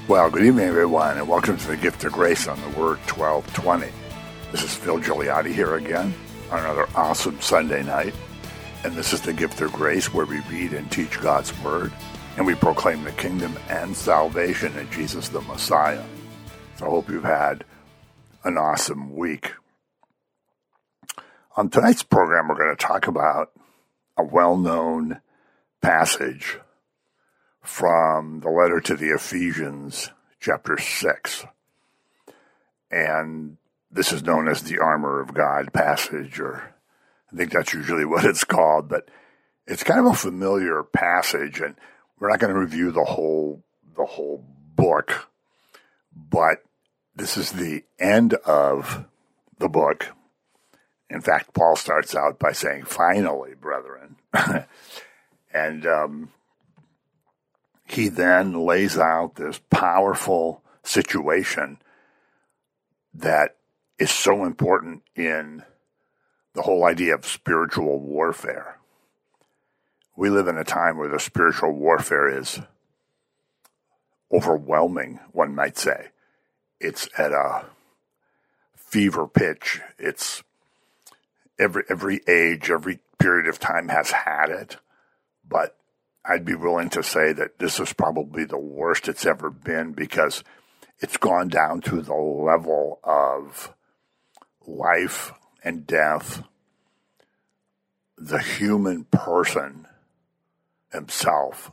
Well, good evening, everyone, and welcome to the Gift of Grace on the Word 1220. This is Phil Gigliotti here again on another awesome Sunday night. And this is the Gift of Grace, where we read and teach God's Word, and we proclaim the kingdom and salvation in Jesus the Messiah. So I hope you've had an awesome week. On tonight's program, we're going to talk about a well-known passage from the letter to the Ephesians, chapter 6. And this is known as the Armor of God passage, or I think that's usually what it's called, but it's kind of a familiar passage, and we're not going to review the whole book, but this is the end of the book. In fact, Paul starts out by saying, "Finally, brethren," and he then lays out this powerful situation that is so important in the whole idea of spiritual warfare. We live in a time where the spiritual warfare is overwhelming, one might say. It's at a fever pitch. It's every age, every period of time has had it, but I'd be willing to say that this is probably the worst it's ever been, because it's gone down to the level of life and death. The human person himself,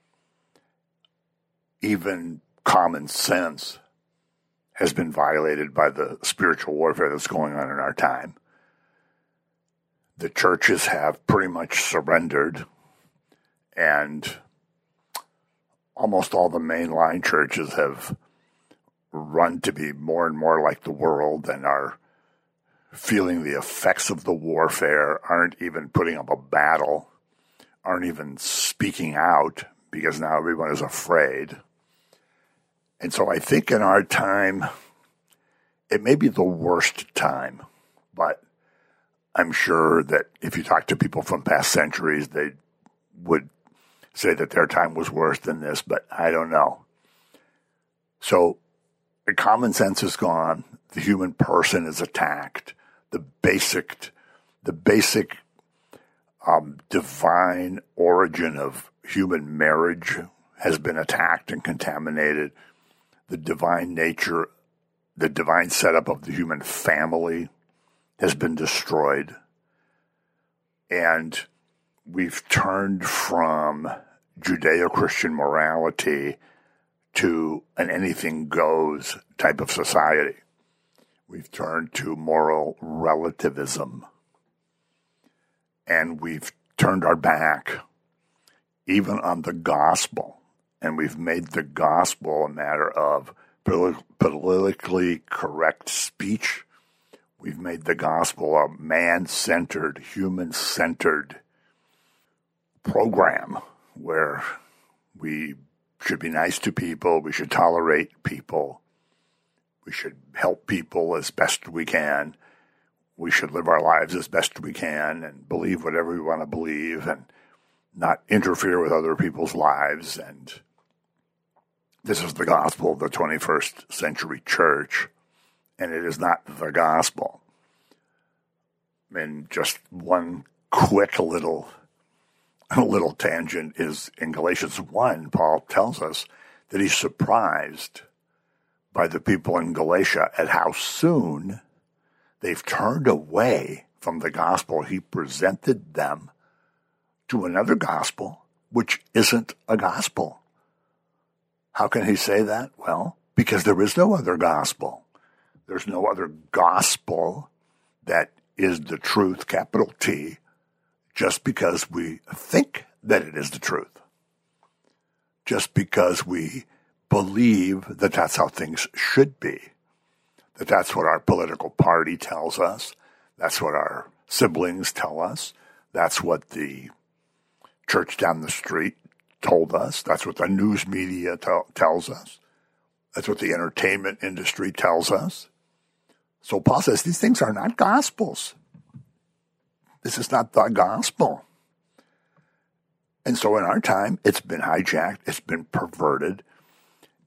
even common sense, has been violated by the spiritual warfare that's going on in our time. The churches have pretty much surrendered, and almost all the mainline churches have run to be more and more like the world and are feeling the effects of the warfare, aren't even putting up a battle, aren't even speaking out, because now everyone is afraid. And so I think in our time, it may be the worst time, but I'm sure that if you talk to people from past centuries, they would say that their time was worse than this, but I don't know. So the common sense is gone. The human person is attacked. The basic divine origin of human marriage has been attacked and contaminated. The divine nature, the divine setup of the human family has been destroyed. And we've turned from Judeo-Christian morality to an anything-goes type of society. We've turned to moral relativism. And we've turned our back even on the gospel. And we've made the gospel a matter of politically correct speech. We've made the gospel a man-centered, human-centered program where we should be nice to people, we should tolerate people, we should help people as best we can, we should live our lives as best we can and believe whatever we want to believe and not interfere with other people's lives. And this is the gospel of the 21st century church, and it is not the gospel. And just one quick little tangent is in Galatians 1, Paul tells us that he's surprised by the people in Galatia at how soon they've turned away from the gospel he presented them to another gospel, which isn't a gospel. How can he say that? Well, because there is no other gospel. There's no other gospel that is the truth, capital T, just because we think that it is the truth. Just because we believe that that's how things should be. That that's what our political party tells us. That's what our siblings tell us. That's what the church down the street told us. That's what the news media tells us. That's what the entertainment industry tells us. So Paul says these things are not gospels. This is not the gospel. And so in our time, it's been hijacked, it's been perverted,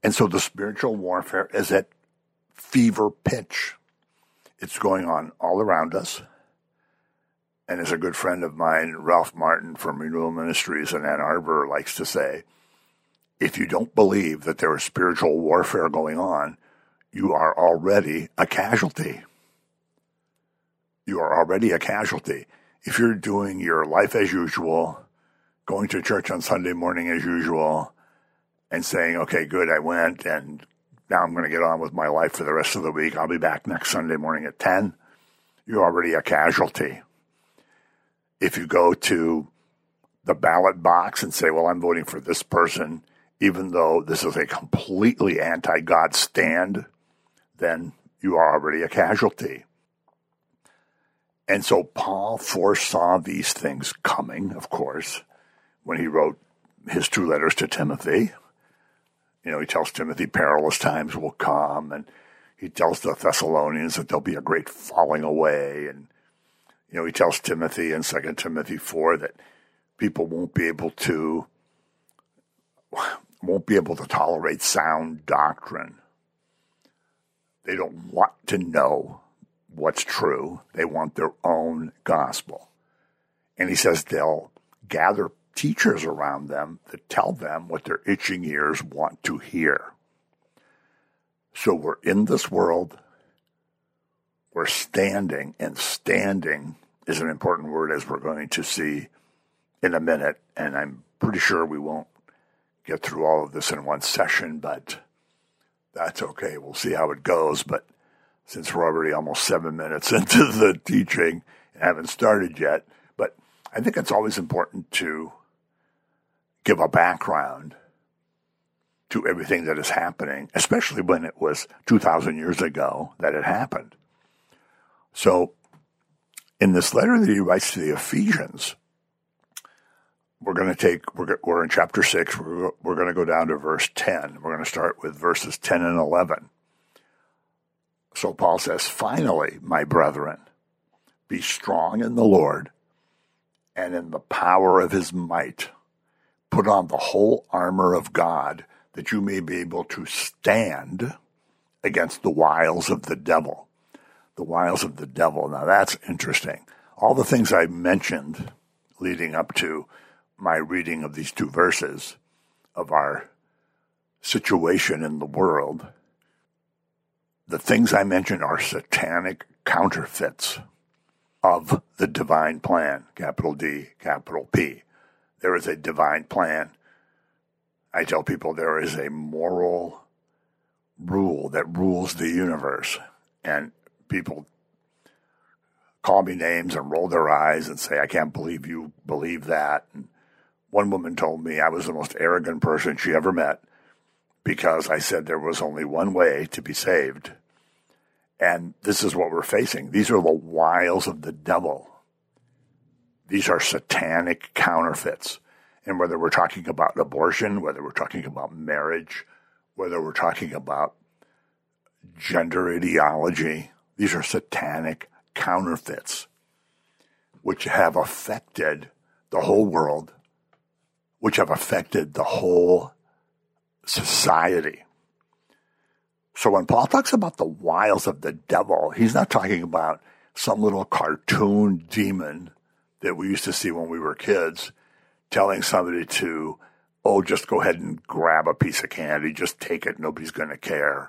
And so the spiritual warfare is at fever pitch. It's going on all around us. And as a good friend of mine, Ralph Martin from Renewal Ministries in Ann Arbor likes to say, if you don't believe that there is spiritual warfare going on, you are already a casualty. You are already a casualty. If you're doing your life as usual, going to church on Sunday morning as usual, and saying, okay, good, I went, and now I'm going to get on with my life for the rest of the week. I'll be back next Sunday morning at 10. You're already a casualty. If you go to the ballot box and say, well, I'm voting for this person, even though this is a completely anti-God stand, then you are already a casualty. And so Paul foresaw these things coming, of course, when he wrote his 2 letters to Timothy. He tells Timothy perilous times will come, and he tells the Thessalonians that there'll be a great falling away. And, he tells Timothy in 2 Timothy 4 that people won't be able to tolerate sound doctrine. They don't want to know what's true. They want their own gospel. And he says they'll gather teachers around them that tell them what their itching ears want to hear. So we're in this world. We're standing, and standing is an important word, as we're going to see in a minute. And I'm pretty sure we won't get through all of this in one session, but that's okay. We'll see how it goes. But since we're already almost 7 minutes into the teaching and haven't started yet, but I think it's always important to give a background to everything that is happening, especially when it was 2,000 years ago that it happened. So in this letter that he writes to the Ephesians, we're in chapter 6. We're going to go down to verse 10. We're going to start with verses 10 and 11. So Paul says, finally, my brethren, be strong in the Lord and in the power of his might. Put on the whole armor of God, that you may be able to stand against the wiles of the devil. The wiles of the devil. Now that's interesting. All the things I mentioned leading up to my reading of these 2 verses of our situation in the world, the things I mentioned are satanic counterfeits of the divine plan, capital D, capital P. There is a divine plan. I tell people there is a moral rule that rules the universe. And people call me names and roll their eyes and say, I can't believe you believe that. And one woman told me I was the most arrogant person she ever met because I said there was only one way to be saved. And this is what we're facing. These are the wiles of the devil. These are satanic counterfeits. And whether we're talking about abortion, whether we're talking about marriage, whether we're talking about gender ideology, these are satanic counterfeits which have affected the whole world, which have affected the whole society. So when Paul talks about the wiles of the devil, he's not talking about some little cartoon demon that we used to see when we were kids telling somebody to, just go ahead and grab a piece of candy, just take it, nobody's going to care.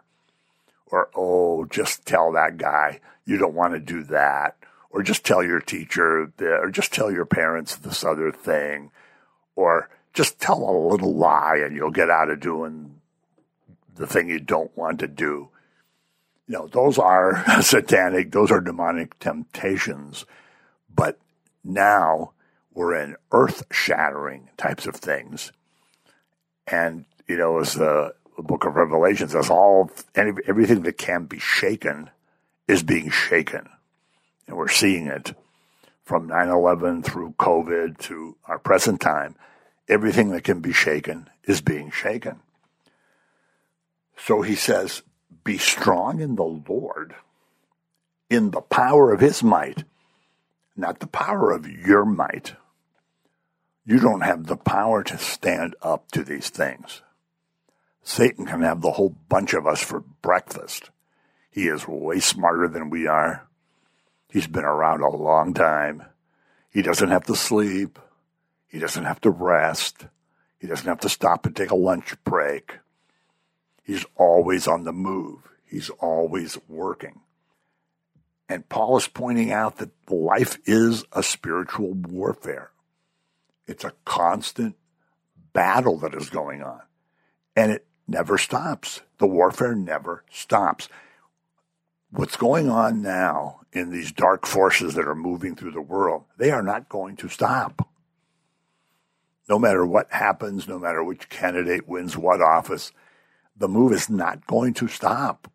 Or, just tell that guy you don't want to do that. Or just tell your teacher that, or just tell your parents this other thing. Or just tell a little lie and you'll get out of doing the thing you don't want to do. Those are satanic, those are demonic temptations. But now we're in earth-shattering types of things. And, as the book of Revelation says, everything that can be shaken is being shaken. And we're seeing it from 9/11 through COVID to our present time. Everything that can be shaken is being shaken. So he says, be strong in the Lord, in the power of his might, not the power of your might. You don't have the power to stand up to these things. Satan can have the whole bunch of us for breakfast. He is way smarter than we are. He's been around a long time. He doesn't have to sleep. He doesn't have to rest. He doesn't have to stop and take a lunch break. He's always on the move. He's always working. And Paul is pointing out that life is a spiritual warfare. It's a constant battle that is going on. And it never stops. The warfare never stops. What's going on now in these dark forces that are moving through the world, they are not going to stop. No matter what happens, no matter which candidate wins what office, the move is not going to stop.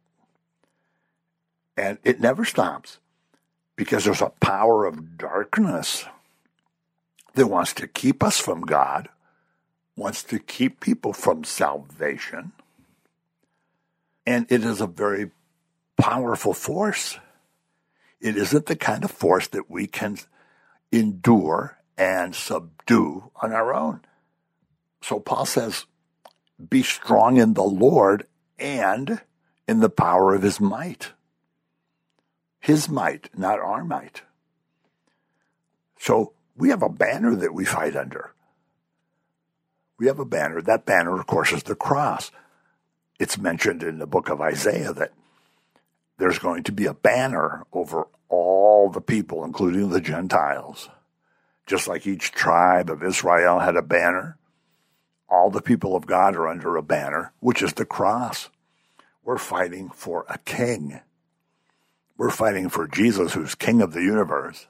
And it never stops because there's a power of darkness that wants to keep us from God, wants to keep people from salvation. And it is a very powerful force. It isn't the kind of force that we can endure and subdue on our own. So Paul says, be strong in the Lord and in the power of his might. His might, not our might. So we have a banner that we fight under. We have a banner. That banner, of course, is the cross. It's mentioned in the book of Isaiah that there's going to be a banner over all the people, including the Gentiles. Just like each tribe of Israel had a banner, all the people of God are under a banner, which is the cross. We're fighting for a king. We're fighting for Jesus, who's king of the universe,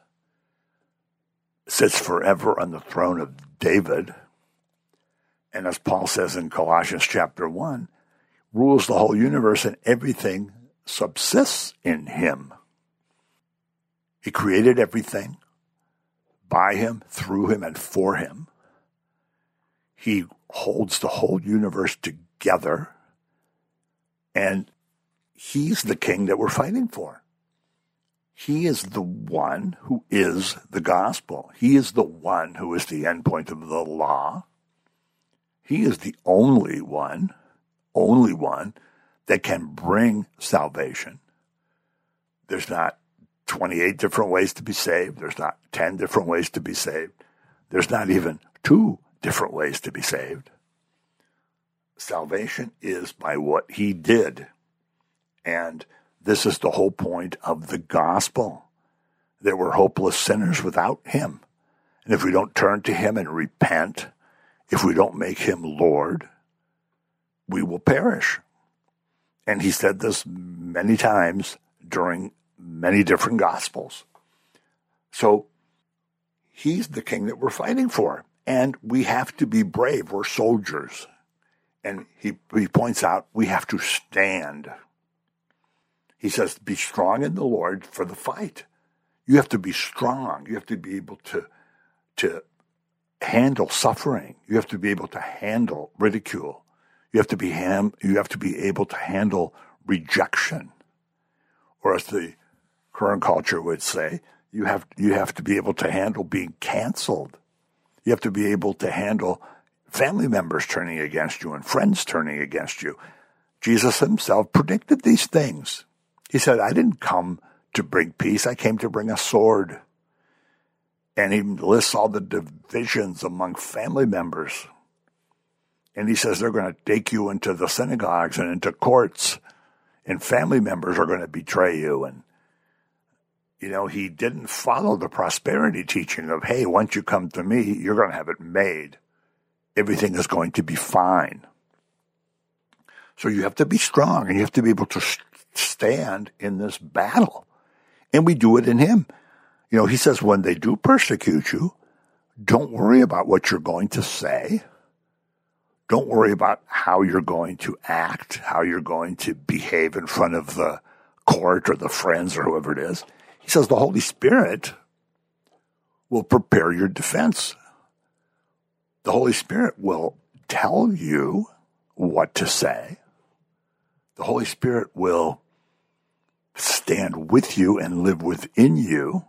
sits forever on the throne of David, and as Paul says in Colossians chapter 1, rules the whole universe and everything subsists in him. He created everything by him, through him, and for him. He holds the whole universe together, and he's the king that we're fighting for. He is the one who is the gospel. He is the one who is the endpoint of the law. He is the only one that can bring salvation. There's not 28 different ways to be saved. There's not 10 different ways to be saved. There's not even 2 different ways to be saved. Salvation is by what he did. And this is the whole point of the gospel, that we're hopeless sinners without him. And if we don't turn to him and repent, if we don't make him Lord, we will perish. And he said this many times during many different gospels. So he's the king that we're fighting for. And we have to be brave. We're soldiers. And he points out we have to stand. He says, be strong in the Lord for the fight. You have to be strong. You have to be able to handle suffering. You have to be able to handle ridicule. You have to be able to handle rejection. Or as the current culture would say, you have to be able to handle being canceled. You have to be able to handle family members turning against you and friends turning against you. Jesus himself predicted these things. He said, I didn't come to bring peace. I came to bring a sword. And he lists all the divisions among family members. And he says they're going to take you into the synagogues and into courts. And family members are going to betray you. And, he didn't follow the prosperity teaching of, hey, once you come to me, you're going to have it made. Everything is going to be fine. So you have to be strong and you have to be able to stand in this battle. And we do it in him. He says, when they do persecute you, don't worry about what you're going to say. Don't worry about how you're going to act, how you're going to behave in front of the court or the friends or whoever it is. He says the Holy Spirit will prepare your defense. The Holy Spirit will tell you what to say. The Holy Spirit will stand with you and live within you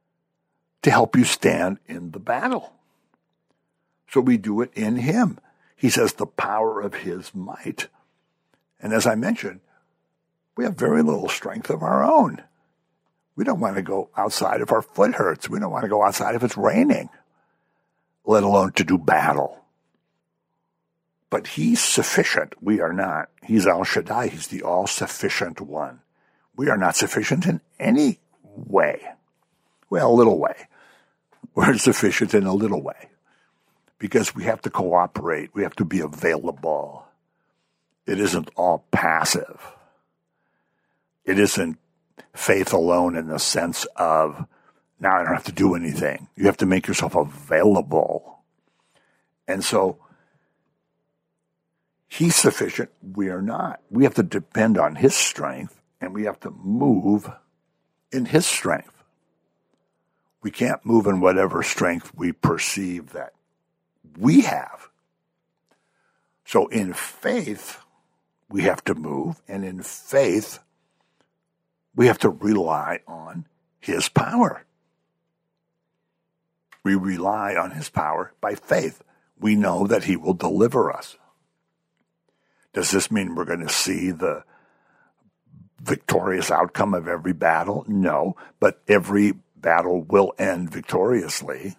to help you stand in the battle. So we do it in him. He says the power of his might. And as I mentioned, we have very little strength of our own. We don't want to go outside if our foot hurts. We don't want to go outside if it's raining, let alone to do battle. But he's sufficient. We are not. He's El Shaddai. He's the all-sufficient one. We are not sufficient in any way. Well, a little way. We're sufficient in a little way because we have to cooperate. We have to be available. It isn't all passive. It isn't faith alone in the sense of, now I don't have to do anything. You have to make yourself available. And so he's sufficient. We are not. We have to depend on his strength, and we have to move in his strength. We can't move in whatever strength we perceive that we have. So in faith, we have to move, and in faith, we have to rely on his power. We rely on his power by faith. We know that he will deliver us. Does this mean we're going to see the victorious outcome of every battle? No, but every battle will end victoriously.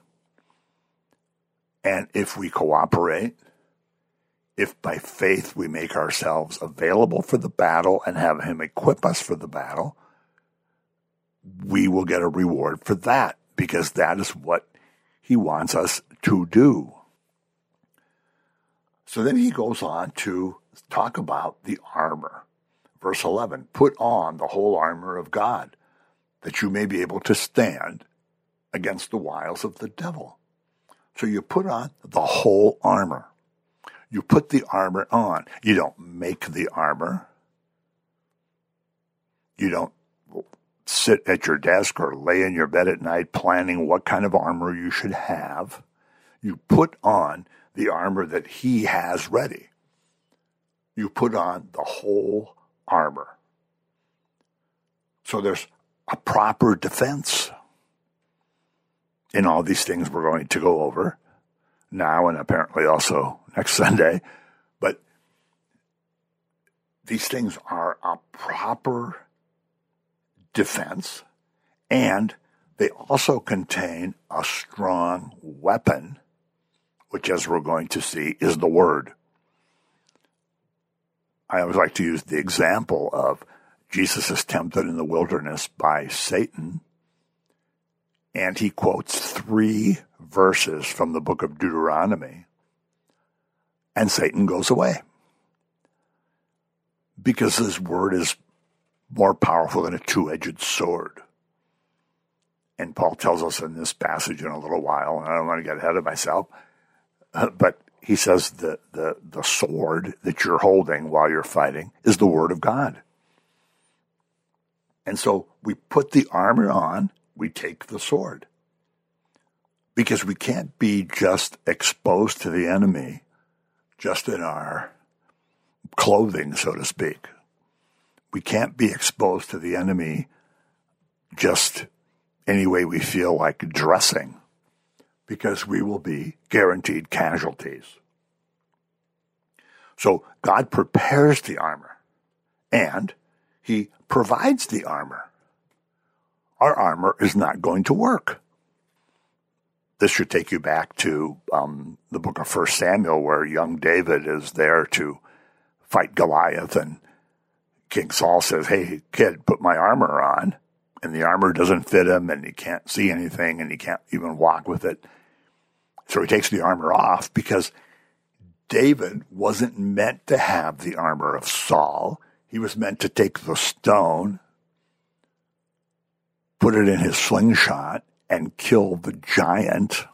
And if we cooperate, if by faith we make ourselves available for the battle and have him equip us for the battle, we will get a reward for that, because that is what he wants us to do. So then he goes on to talk about the armor. Verse 11, put on the whole armor of God, that you may be able to stand against the wiles of the devil. So you put on the whole armor. You put the armor on. You don't make the armor. You don't sit at your desk or lay in your bed at night planning what kind of armor you should have. You put on the armor that he has ready. You put on the whole armor. So there's a proper defense in all these things we're going to go over now and apparently also next Sunday. But these things are a proper defense, and they also contain a strong weapon, which, as we're going to see, is the Word. I always like to use the example of Jesus is tempted in the wilderness by Satan, and he quotes 3 verses from the book of Deuteronomy, and Satan goes away because his word is more powerful than a 2-edged sword. And Paul tells us in this passage in a little while, and I don't want to get ahead of myself, but he says the sword that you're holding while you're fighting is the word of God. And so we put the armor on, we take the sword. Because we can't be just exposed to the enemy just in our clothing, so to speak. We can't be exposed to the enemy just any way we feel like dressing, because we will be guaranteed casualties. So God prepares the armor, and he provides the armor. Our armor is not going to work. This should take you back to the book of 1 Samuel, where young David is there to fight Goliath, and King Saul says, "Hey, kid, put my armor on." And the armor doesn't fit him, and he can't see anything, and he can't even walk with it. So he takes the armor off, because David wasn't meant to have the armor of Saul. He was meant to take the stone, put it in his slingshot, and kill the giant,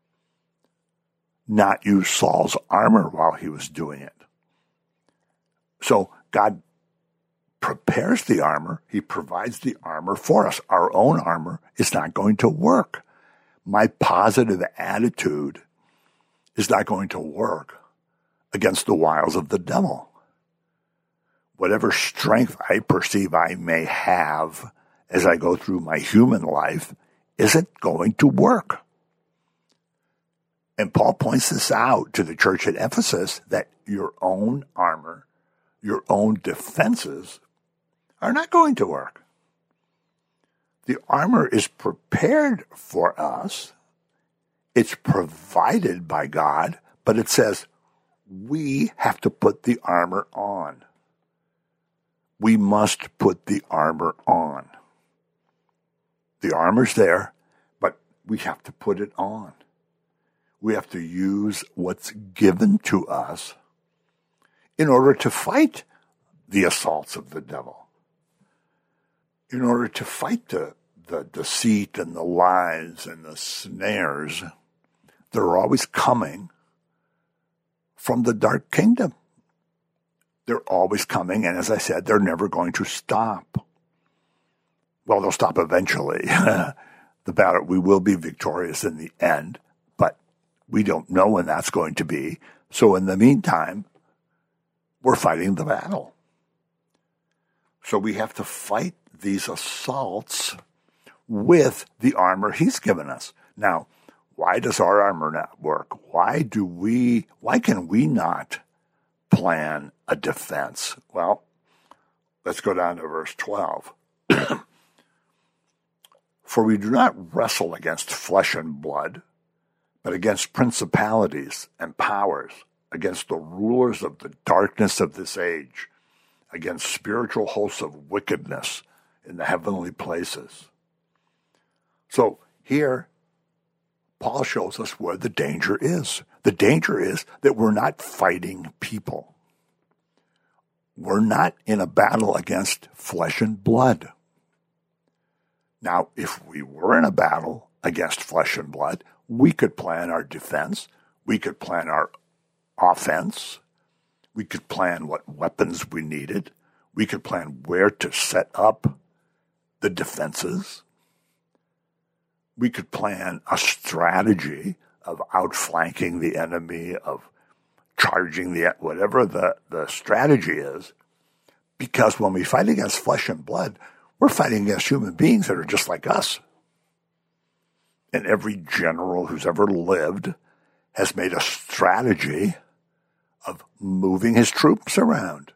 not use Saul's armor while he was doing it. So God prepares the armor. He provides the armor for us. Our own armor is not going to work. My positive attitude is not going to work against the wiles of the devil. Whatever strength I perceive I may have as I go through my human life isn't going to work. And Paul points this out to the church at Ephesus, that your own armor, your own defenses are not going to work. The armor is prepared for us. It's provided by God, but it says we have to put the armor on. We must put the armor on. The armor's there, but we have to put it on. We have to use what's given to us in order to fight the assaults of the devil, in order to fight the deceit and the lies and the snares that are always coming from the dark kingdom. They're always coming, and as I said, they're never going to stop. Well, they'll stop eventually. The battle, we will be victorious in the end, but we don't know when that's going to be. So in the meantime, we're fighting the battle. So we have to fight these assaults with the armor he's given us. Now, why does our armor not work? Why can we not plan a defense? Well, let's go down to verse 12. For we do not wrestle against flesh and blood, but against principalities and powers, against the rulers of the darkness of this age, against spiritual hosts of wickedness in the heavenly places. So here, Paul shows us where the danger is. The danger is that we're not fighting people. We're not in a battle against flesh and blood. Now, if we were in a battle against flesh and blood, we could plan our defense. We could plan our offense. We could plan what weapons we needed. We could plan where to set up the defenses. We could plan a strategy of outflanking the enemy, of charging whatever the strategy is. Because when we fight against flesh and blood, we're fighting against human beings that are just like us. And every general who's ever lived has made a strategy of moving his troops around,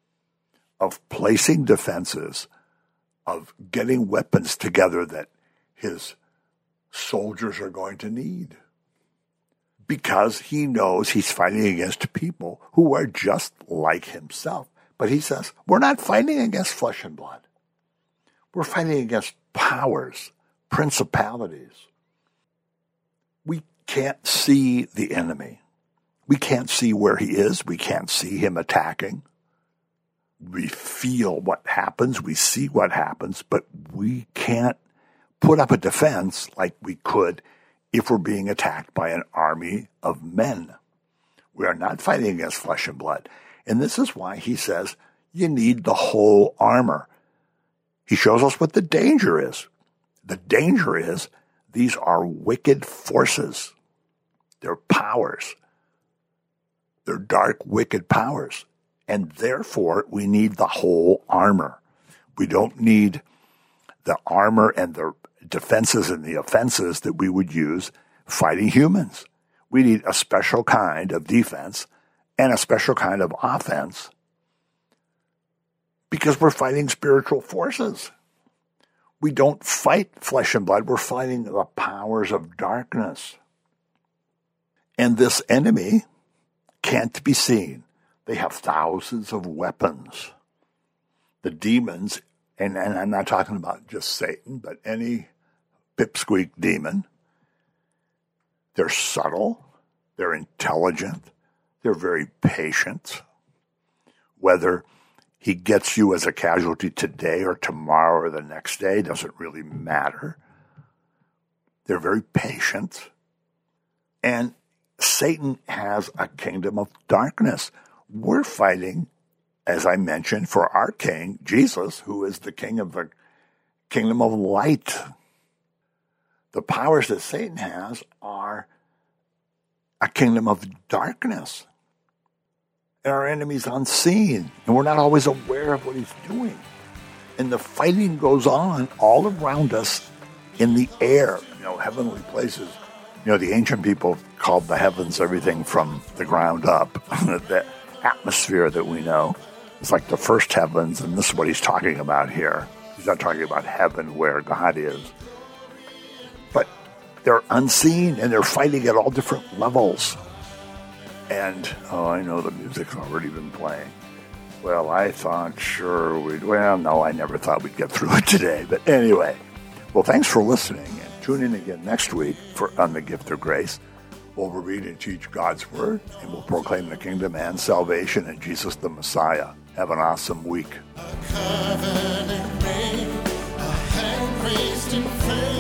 of placing defenses, of getting weapons together that his soldiers are going to need. Because he knows he's fighting against people who are just like himself. But he says, we're not fighting against flesh and blood. We're fighting against powers, principalities. We can't see the enemy. We can't see where he is. We can't see him attacking. We feel what happens. We see what happens, but we can't put up a defense like we could if we're being attacked by an army of men. We are not fighting against flesh and blood. And this is why he says you need the whole armor. He shows us what the danger is. The danger is these are wicked forces. They're powers. They're dark, wicked powers. And therefore, we need the whole armor. We don't need the armor and the defenses and the offenses that we would use fighting humans. We need a special kind of defense and a special kind of offense because we're fighting spiritual forces. We don't fight flesh and blood. We're fighting the powers of darkness. And this enemy can't be seen. They have thousands of weapons. The demons, and I'm not talking about just Satan, but any pipsqueak demon, they're subtle, they're intelligent, they're very patient. Whether he gets you as a casualty today or tomorrow or the next day doesn't really matter. They're very patient. And Satan has a kingdom of darkness. We're fighting, as I mentioned, for our king, Jesus, who is the king of the kingdom of light. The powers that Satan has are a kingdom of darkness. And our enemy's unseen, and we're not always aware of what he's doing. And the fighting goes on all around us in the air, heavenly places. The ancient people called the heavens everything from the ground up. The atmosphere that we know is like the first heavens, and this is what he's talking about here. He's not talking about heaven where God is. But they're unseen, and they're fighting at all different levels. And, I know the music's already been playing. Well, I thought no, I never thought we'd get through it today. But anyway, well, thanks for listening, and tune in again next week on The Gift of Grace. We'll read and teach God's Word, and we'll proclaim the kingdom and salvation in Jesus the Messiah. Have an awesome week. A covenant ring, a hand raised in faith.